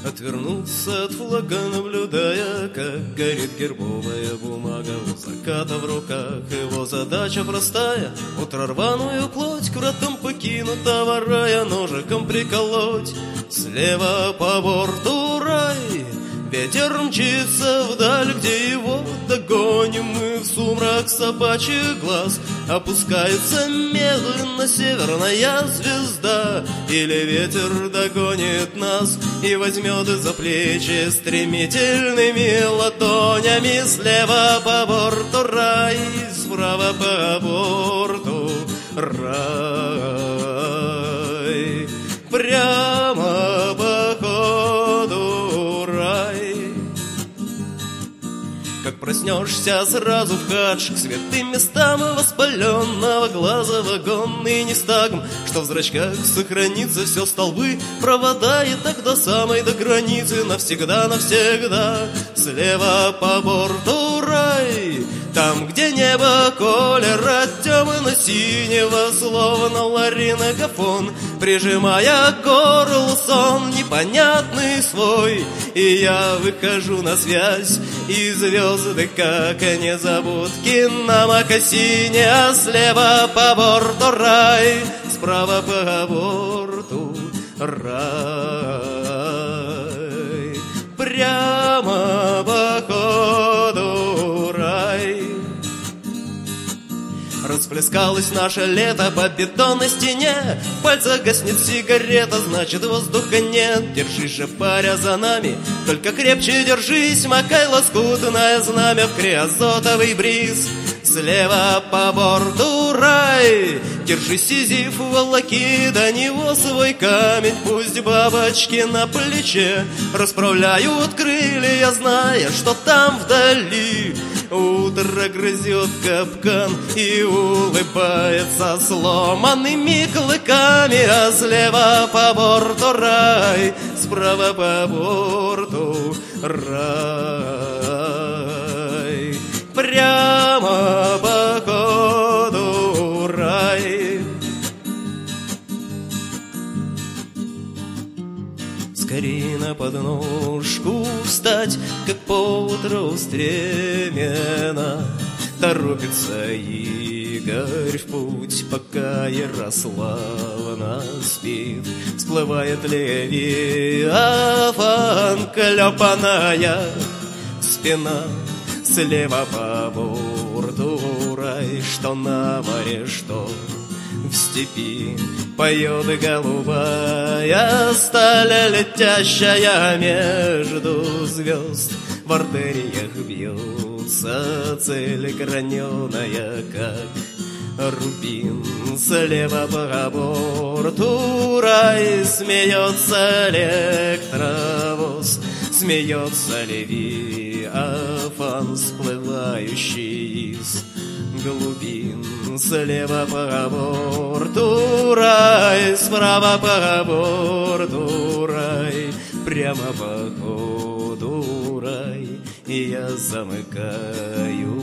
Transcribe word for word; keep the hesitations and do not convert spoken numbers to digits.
Отвернулся от флага, наблюдая, как горит гербовая бумага. У заката в руках его задача простая: утро рваную плоть к вратам покинутого рая ножиком приколоть. Слева по борту рай, ветер мчится вдаль, где его догоним мы в сумрак собачьих глаз. Опускается медленно северная звезда, или ветер догонит нас и возьмет за плечи стремительными ладонями. Слева по борту рай, справа по борту рай, прямо по ходу рай. Как проснешься сразу в хадж к святым местам воспаленного глаза вагонный нестагм, что в зрачках сохранится все столбы, провода, и так до самой до границы навсегда, навсегда. Слева по борту рай, там, где небо колер от темно-синего, словно ларингофон, прижимая к горлу сон непонятный свой. И я выхожу на связь, и звезды, как незабудки, на мокасине. А слева по борту рай, справа по борту рай, прямо по ходу рай. Расплескалось наше лето по бетонной стене, в пальцах гаснет сигарета, значит воздуха нет. Держись же, паря, за нами, только крепче держись, макай лоскутное знамя в криозотовый бриз. Слева по борту рай, держи Сизиф, волоки до него свой камень. Пусть бабочки на плече расправляют крылья, зная, что там вдали утро грызет капкан и улыбается сломанными клыками. А слева по борту рай, справа по борту рай, прямо по ходу рай. Скорей на подножку встать, как поутру стремена. Торопится Игорь в путь, пока Ярославна спит. Всплывает Левиафан, клепаная спина. Слева по борту рай, что на море, что в степи. Поет голубая сталь, летящая между звезд. В артериях бьется цель граненая, как рубин. Слева по борту рай, смеется электровоз, смеется Левиафан, всплывающий из глубин. Слева по борту рай, справа по борту рай, прямо по ходу рай. И я замыкаю